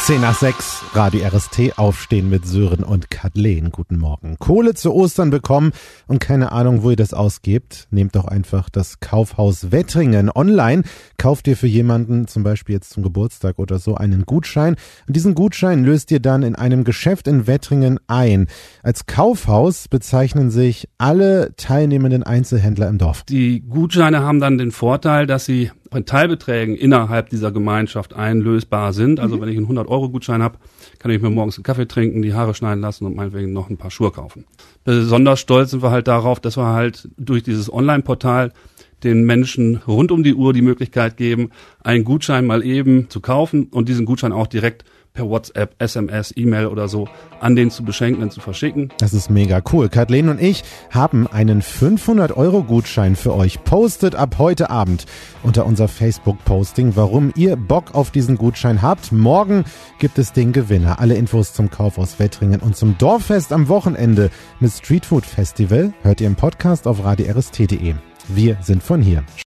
10:06, Radio RST, Aufstehen mit Sören und Kathleen. Guten Morgen. Kohle zu Ostern bekommen und keine Ahnung, wo ihr das ausgebt? Nehmt doch einfach das Kaufhaus Wettringen. Online kauft ihr für jemanden, zum Beispiel jetzt zum Geburtstag oder so, einen Gutschein. Und diesen Gutschein löst ihr dann in einem Geschäft in Wettringen ein. Als Kaufhaus bezeichnen sich alle teilnehmenden Einzelhändler im Dorf. Die Gutscheine haben dann den Vorteil, dass sie in Teilbeträgen innerhalb dieser Gemeinschaft einlösbar sind. Also wenn ich einen 100-Euro-Gutschein habe, kann ich mir morgens einen Kaffee trinken, die Haare schneiden lassen und meinetwegen noch ein paar Schuhe kaufen. Besonders stolz sind wir halt darauf, dass wir halt durch dieses Online-Portal den Menschen rund um die Uhr die Möglichkeit geben, einen Gutschein mal eben zu kaufen und diesen Gutschein auch direkt per WhatsApp, SMS, E-Mail oder so an den zu Beschenkenden zu verschicken. Das ist mega cool. Kathleen und ich haben einen 500-Euro-Gutschein für euch. Postet ab heute Abend unter unser Facebook-Posting, warum ihr Bock auf diesen Gutschein habt. Morgen gibt es den Gewinner. Alle Infos zum Kaufhaus Wettringen und zum Dorffest am Wochenende mit Streetfood Festival hört ihr im Podcast auf radiorst.de. Wir sind von hier.